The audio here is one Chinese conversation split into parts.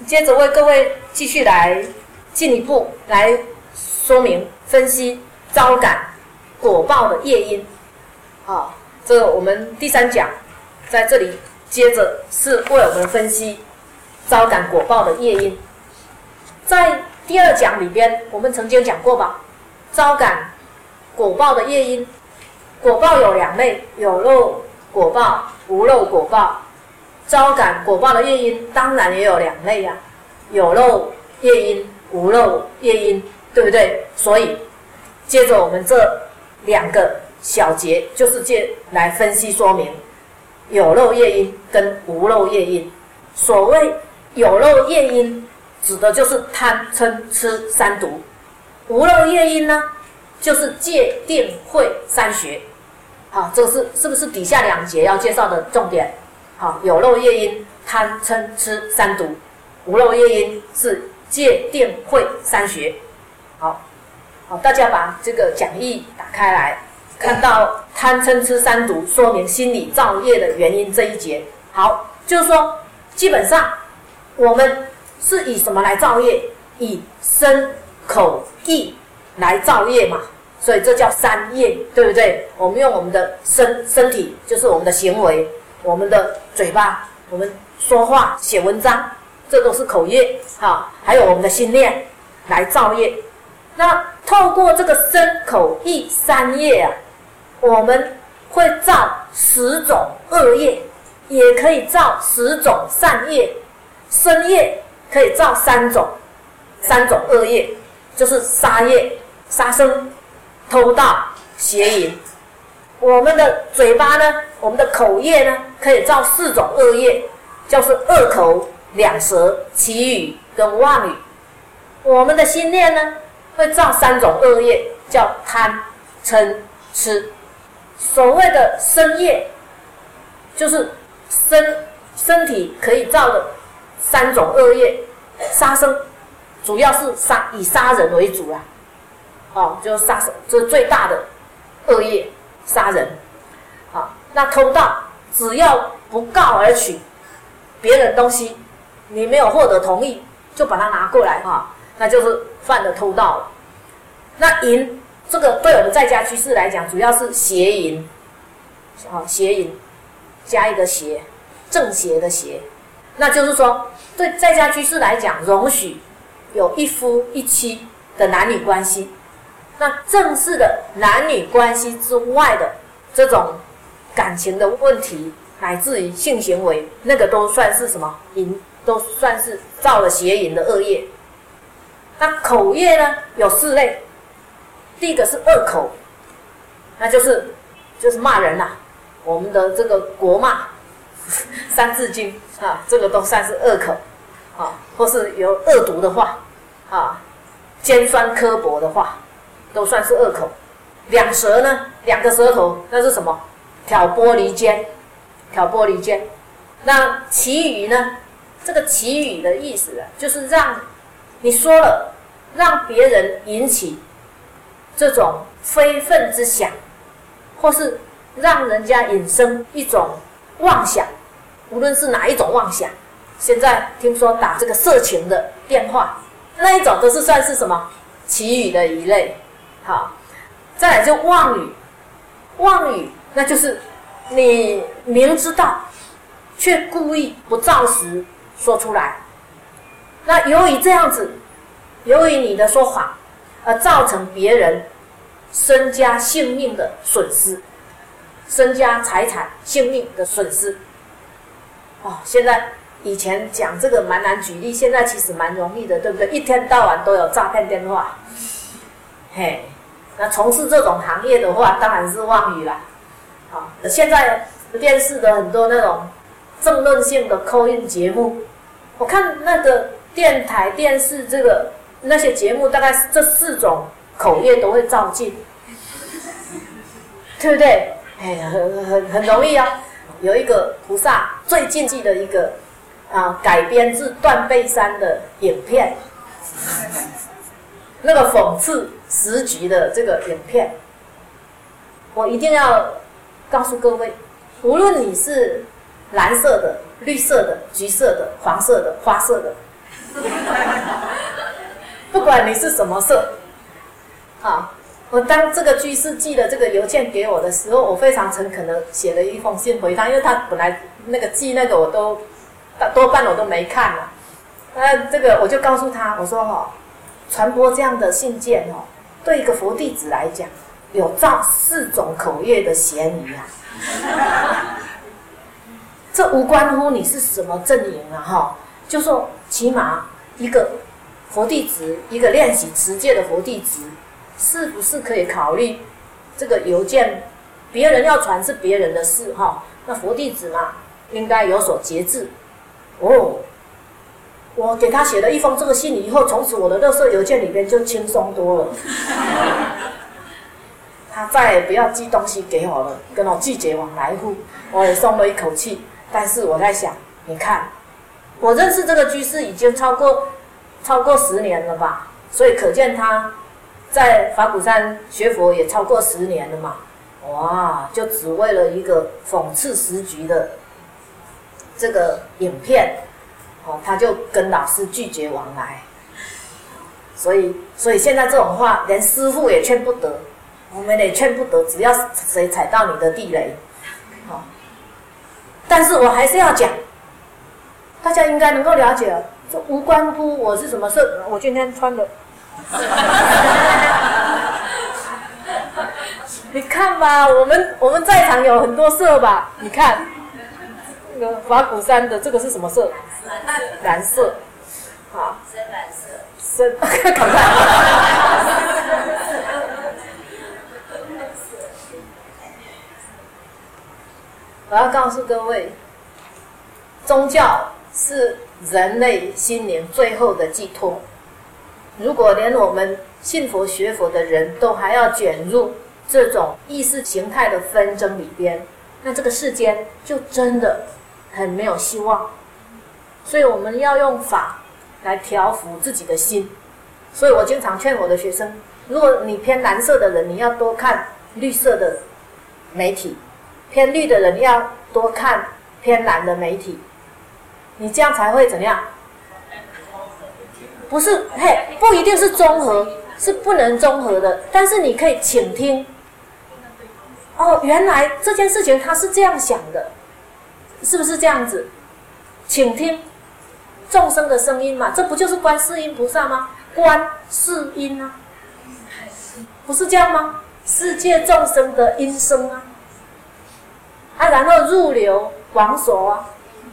接着为各位继续来进一步来说明分析招感果报的业因。这个我们第3讲在这里接着是为我们分析招感果报的业因。在第2讲里边我们曾经讲过吧，招感果报的业因，果报有2类，有漏果报、无漏果报。招感果报的业因当然也有2类啊，有漏业因、无漏业因，对不对？所以接着我们这2个小节就是借来分析说明有漏业因跟无漏业因。所谓有漏业因指的就是贪嗔痴3毒，无漏业因呢就是戒定慧3学。好，这个是不是底下2节要介绍的重点？好，有漏业因贪嗔痴3毒，无漏业因是戒定慧3学。好，大家把这个讲义打开来，看到贪嗔痴3毒说明心理造业的原因这一节。好，就是说基本上我们是以什么来造业？以身口意来造业嘛，所以这叫3业，对不对？我们用我们的身体，就是我们的行为，我们的嘴巴，我们说话写文章，这都是口业。还有我们的心念来造业。那透过这个身口意3业啊，我们会造10种恶业，也可以造10种善业。身业可以造3种恶业，就是杀业、杀生、偷盗、邪淫。我们的嘴巴呢，我们的口业呢，可以造4种恶业，就是恶口、两舌、绮语跟妄语。我们的心念呢，会造3种恶业，叫贪、嗔、痴。所谓的身业，就是身体可以造的3种恶业。杀生主要是以杀人为主啦，就是杀生，这是最大的恶业，杀人。那偷盗，只要不告而取别人东西，你没有获得同意就把它拿过来，那就是犯了偷盗了。那淫，这个对我们在家居士来讲，主要是邪淫，邪淫加一个邪，正邪的邪。那就是说，对在家居士来讲，容许有一夫一妻的男女关系。那正式的男女关系之外的这种感情的问题，乃至于性行为，那个都算是什么淫，都算是造了邪淫的恶业。那口业呢，有4类。第一个是恶口，那就是骂人啦，我们的这个国骂三字经这个都算是恶口或是有恶毒的话尖酸刻薄的话，都算是恶口。两舌呢，2个舌头，那是什么？挑拨离间。那绮语呢，这个绮语的意思就是让你说了，让别人引起这种非分之想，或是让人家引生一种妄想，无论是哪一种妄想。现在听说打这个色情的电话，那一种都是算是什么？绮语的一类。好，再来就妄语。妄语那就是你明知道却故意不照实说出来。那由于这样子，由于你的说谎而造成别人身家性命的损失，身家财产性命的损失。现在以前讲这个蛮难举例，现在其实蛮容易的，对不对？一天到晚都有诈骗电话。那从事这种行业的话，当然是妄语啦。现在电视的很多那种政论性的call in节目，我看那个电台电视那些节目，大概这4种口业都会照进，对不对？很容易啊。有一个菩萨最近期的一个改编自断背山的影片，那个讽刺时局的这个影片，我一定要告诉各位，无论你是蓝色的、绿色的、橘色的、黄色的、花色的， 不管你是什么色，啊，我当这个居士寄了这个邮件给我的时候，我非常诚恳的写了一封信回他，因为他本来那个寄那个我都多半我都没看了。这个我就告诉他，我说传播这样的信件对一个佛弟子来讲，有造4种口业的嫌疑啊。这无关乎你是什么阵营啊就说起码一个佛弟子，一个练习持戒的佛弟子，是不是可以考虑这个邮件，别人要传是别人的事那佛弟子嘛，应该有所节制。我给他写了一封这个信以后，从此我的垃圾邮件里面就轻松多了。他再也不要寄东西给我了，跟我拒绝往来户，我也松了一口气。但是我在想，你看，我认识这个居士已经超过10年了吧，所以可见他在法鼓山学佛也超过10年了嘛。哇，就只为了一个讽刺时局的这个影片，他就跟老师拒绝往来。所以现在这种话，连师父也劝不得，我们也劝不得，只要谁踩到你的地雷，但是我还是要讲，大家应该能够了解，这无关乎我是什么色。我今天穿的，你看吧，我们在场有很多色吧？你看，那个法鼓山的这个是什么色？蓝色， 深蓝色， 赶快。我要告诉各位，宗教是人类心灵最后的寄托。如果连我们信佛学佛的人都还要卷入这种意识形态的纷争里边，那这个世间就真的很没有希望。所以我们要用法来调伏自己的心。所以我经常劝我的学生，如果你偏蓝色的人，你要多看绿色的媒体；偏绿的人要多看偏蓝的媒体。你这样才会怎样？不是，不一定是综合，是不能综合的。但是你可以倾听。原来这件事情他是这样想的，是不是这样子？倾听众生的声音嘛，这不就是观世音菩萨吗？观世音啊，不是这样吗？世界众生的音声啊，然后入流往所啊，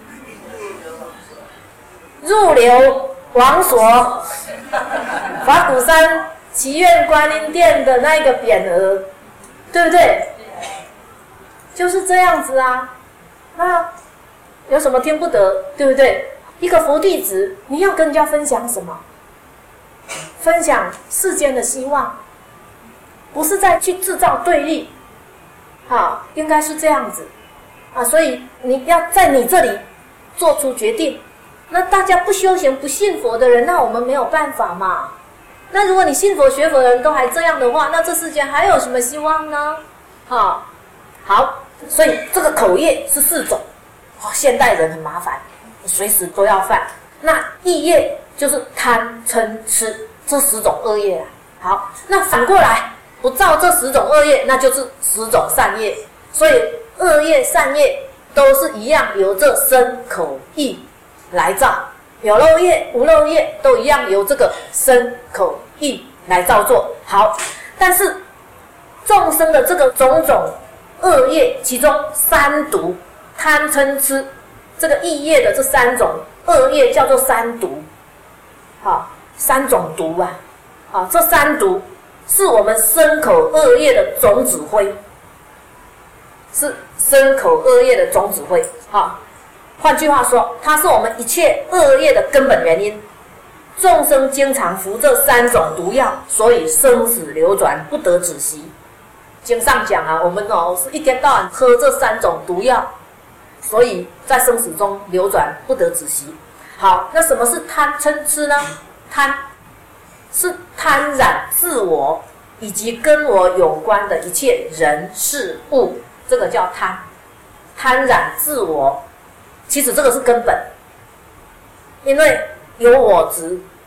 入流往所，法鼓山祈愿观音殿的那个匾额，对不对？就是这样子啊。那有什么听不得，对不对？一个佛弟子，你要跟人家分享什么？分享世间的希望，不是在去制造对立，应该是这样子所以你要在你这里做出决定。那大家不修行、不信佛的人，那我们没有办法嘛。那如果你信佛学佛的人都还这样的话，那这世间还有什么希望呢？好，所以这个口业是4种。现代人很麻烦，随时都要犯。那意业就是贪嗔痴这10种恶业好，那反过来不造这10种恶业，那就是10种善业。所以恶业善业都是一样，由这身口意来造。有漏业无漏业都一样，由这个身口意来造作。好，但是众生的这个种种恶业，其中3毒贪嗔痴这个意业的这3种恶业叫做3毒。3种毒这3毒是我们身口恶业的总指挥，是身口恶业的总指挥。换句话说，它是我们一切恶业的根本原因。众生经常服这3种毒药，所以生死流转不得止息。经上讲我们是一天到晚喝这3种毒药，所以在生死中流转不得止息。好，那什么是贪嗔痴呢？贪是贪染自我以及跟我有关的一切人事物，这个叫贪。贪染自我，其实这个是根本，因为有我执，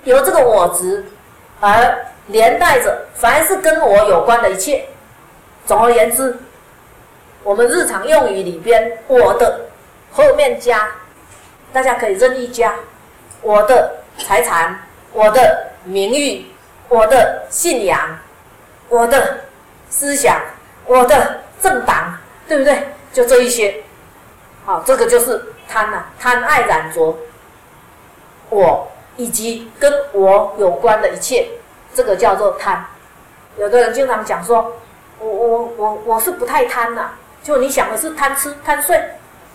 由这个我执而连带着凡是跟我有关的一切。总而言之，我们日常用语里边我的后面加，大家可以任意加，我的财产，我的名誉，我的信仰，我的思想，我的政党，对不对？就这一些。好，这个就是贪啊，贪爱染着我以及跟我有关的一切，这个叫做贪。有的人经常讲说，我是不太贪啊，就你想的是贪吃贪睡，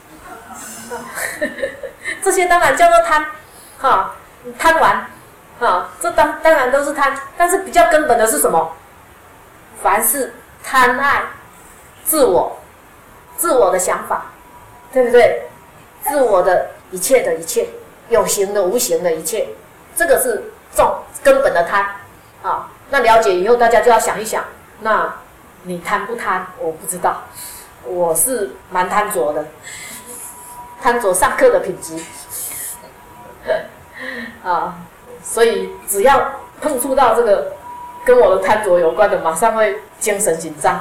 这些当然叫做贪，哈，贪玩，啊，这当然都是贪，但是比较根本的是什么？凡是贪爱自我的想法，对不对？自我的一切的一切，有形的无形的一切，这个是根本的贪啊。那了解以后，大家就要想一想，那你贪不贪？我不知道，我是蛮贪着的，贪着上课的品质啊，所以只要碰触到这个跟我的贪着有关的，马上会精神紧张。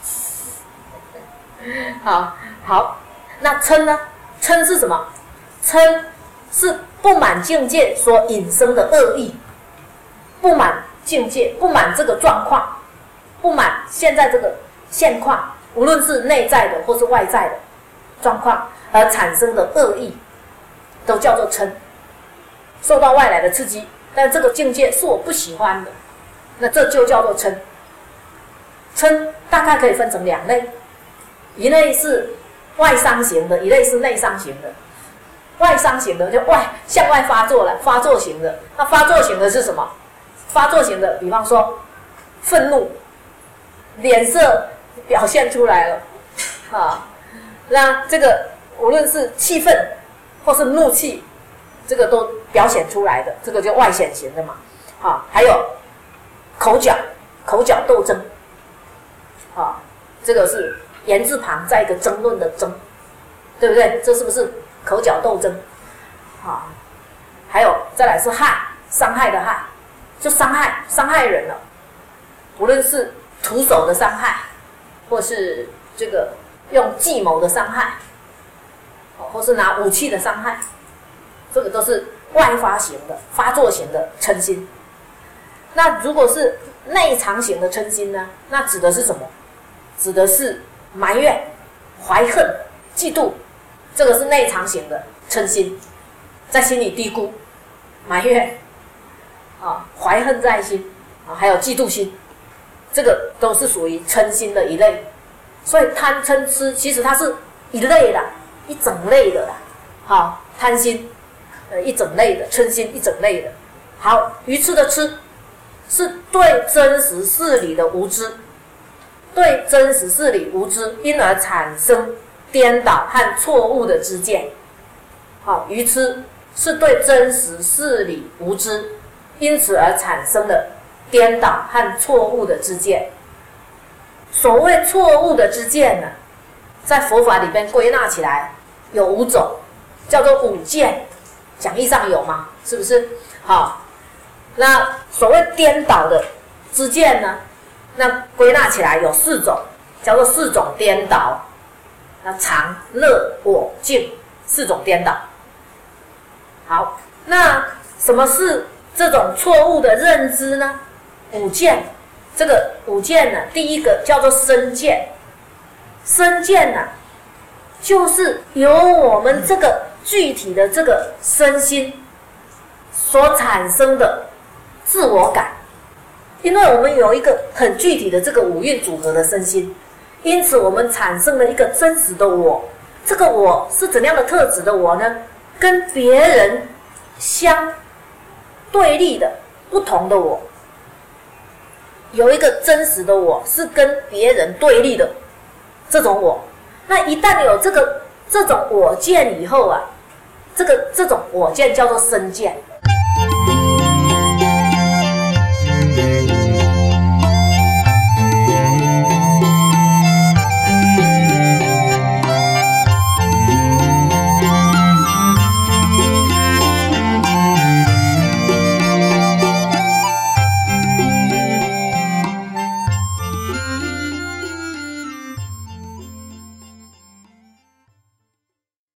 好，那嗔呢？嗔是什么？嗔是不满境界所引生的恶意，不满境界，不满这个状况，不满现在这个现况，无论是内在的或是外在的状况而产生的恶意，都叫做嗔。受到外来的刺激，但这个境界是我不喜欢的，那这就叫做嗔。嗔大概可以分成两类，一类是外伤型的，一类是内伤型的。外伤型的就向外发作了，发作型的。那发作型的是什么？发作型的，比方说愤怒，脸色表现出来了啊。那这个无论是气愤或是怒气，这个都表现出来的，这个就外显型的嘛。啊，还有口角斗争啊，这个是言字旁在一个争论的争，对不对？这是不是口角斗争？啊，还有再来是害，伤害的害，就伤害人了，无论是徒手的伤害，或是这个用计谋的伤害，或是拿武器的伤害，这个都是外发型的、发作型的嗔心。那如果是内藏型的嗔心呢？那指的是什么？指的是埋怨、怀恨、嫉妒，这个是内藏型的嗔心，在心里嘀咕、埋怨啊，怀恨在心啊，还有嫉妒心，这个都是属于嗔心的一类。所以贪嗔痴其实它是一类的，一整类的啦。好，贪心一整类的，嗔心一整类的。好，愚痴的痴是对真实事理的无知，对真实事理无知，因而产生颠倒和错误的知见。好，愚痴是对真实事理无知，因此而产生的颠倒和错误的知见。所谓错误的知见呢，在佛法里边归纳起来有5种，叫做五见，讲义上有吗？是不是？好，那所谓颠倒的知见呢，那归纳起来有4种，叫做4种颠倒。那常、乐、我、净4种颠倒。好，那什么是这种错误的认知呢？五见，这个五见呢，第一个叫做身见。身见呢，就是由我们这个具体的这个身心所产生的自我感。因为我们有一个很具体的这个五蕴组合的身心，因此我们产生了一个真实的我。这个我是怎样的特质的我呢？跟别人相对立的不同的我，有一个真实的我是跟别人对立的这种我。那一旦有这种我见以后啊，这种我见叫做身见。